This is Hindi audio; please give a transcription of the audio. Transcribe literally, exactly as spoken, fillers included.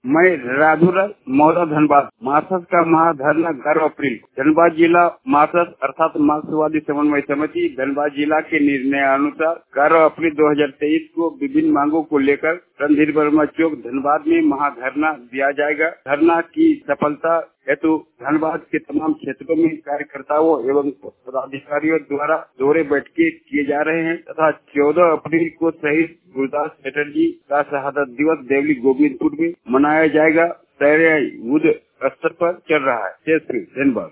मैं राधुराज मौदा धनबाद मार्क्सवादी का महाधरना ग्यारह अप्रैल धनबाद जिला मार्क्सवादी अर्थात मार्क्सवादी समन्वय समिति धनबाद जिला के निर्णयानुसार ग्यारह अप्रैल दो हजार तेईस को विभिन्न मांगों को लेकर रणधीर वर्मा चौक धनबाद में महाधरना दिया जाएगा। धरना की सफलता हेतु धनबाद के तमाम क्षेत्रों में कार्यकर्ताओं एवं पदाधिकारियों द्वारा दोहरे बैठकें किए जा रहे हैं तथा चौदह अप्रैल को शहीद गुरदास चटर्जी का शहादत दिवस देवली गोविंदपुर में मनाया जाएगा। तैयारी युद्ध स्तर पर चल रहा है। धन्यवाद।